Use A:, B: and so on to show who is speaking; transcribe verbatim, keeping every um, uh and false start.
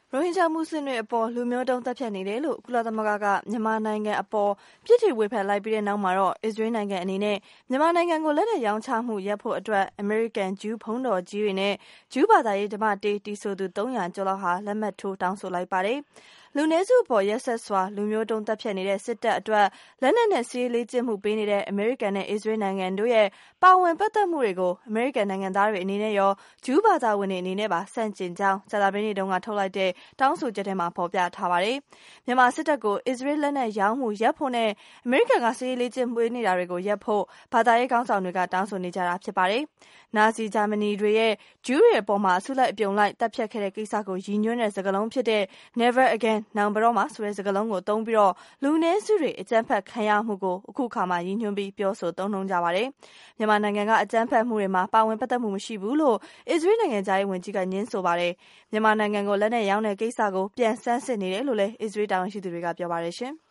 A: ရိုဟင်ဂျာမွတ်စလင်တွေအပေါ်လူမျိုးတုံးသတ်ဖြတ်နေတယ်လို့ကုလသမဂ္ဂကမြန်မာနိုင်ငံအပေါ်ပြစ်တင်ဝေဖန်လိုက်ပြီးတဲ့နောက်မှာတော့အစ္စရေးနိုင်ငံအနေနဲ့မြန်မာနိုင်ငံကိုလက်နက်ရောင်းချမှုရပ်ဖို့အတွက်အမေရိကန်ဂျူးဘုန်းတော်ကြီးတွေနဲ့ဂျူးဘာသာရေးဓမ္မတေးတီဆိုသူသုံးရာကျော်လောက်ဟာလက်မှတ်ထိုးတောင်းဆိုလိုက်ပါတယ်။လူနည်းစုအပေါ်ရက်စက်စွာလူမျိုးတုံးသတ်ဖြတ်နေတဲ့စစ်တပ်အတွက်လက်နက်နဲ့စစ်ရေးလေ့ကျင့်မှုပေးနေတဲ့အမေရိကန်နဲ့အစ္စရေးနိုင်ငံတို့ရဲ့ပါဝင်ပတ်သက်မှုတွေကိုအမေရိကန်နိုင်ငံသားတွေအနေနဲ့ရောဂျူးဘာသာဝင်တွေအနေနဲ့ပါဆန့်ကျင်ကြောင်းကြာသပတေးနေ့တုန်းကထုတ်လိုက်တဲ့တောင်းဆိုချက်ထဲမှာဖော်ပြထားပါတယ်။မြန်မာစစ်တပ်ကိုအစ္စရေးလက်နက်ရောင်းမှုရပ်ဖို့နဲ့အမေရိကန်ကစစ်ရေးလေ့ကျင့်မှုနေတာတွေကိုရပ်ဖို့ဘာသာရေးခေါင်းဆောင်တွေကတောင်းဆိုနေကြတာဖြစ်ပါတယ်။နာဇီဂျာမနီတွေရဲ့ဂျူးတွေအပေါ်မှာအစုလိုက်အပြုံလိုက်တပ်ဖြတ်ခဲ့တဲ့ကိစ္စကိုရည်ညွှန်းတဲ့စကားလုံးဖြစ်တဲ့ Never Again နောင်ဘယ်တော့မှဆိုတဲ့စကားလုံးကိုသုံးပြီးတော့လူနည်းစုတွေအကြမ်းဖက်ခံရမှုကိုအခုခါမှရည်ညွှန်းပြီးပြောဆိုသုံးနှုန်းကြပါတယ်။မြန်မာနိုင်ငံကအကြမ်းဖက်မှုတွေမှာပါဝင်ပတ်သက်မှုမရှိဘူးလို့အစ္စရေးနိုင်ငံသားရေးဝန်ကြီးကညင်းဆိုပါတယ်။မြန်မာနိုင်ငံကိုလက်နက်ရောင်းတဲ့ကိစ္စကိုပြန်ဆန်းစစ်နေတယ်လို့လည်းအစ္စရေးတာဝန်ရှိသူတွေကပြောပါတယ်ရှင်။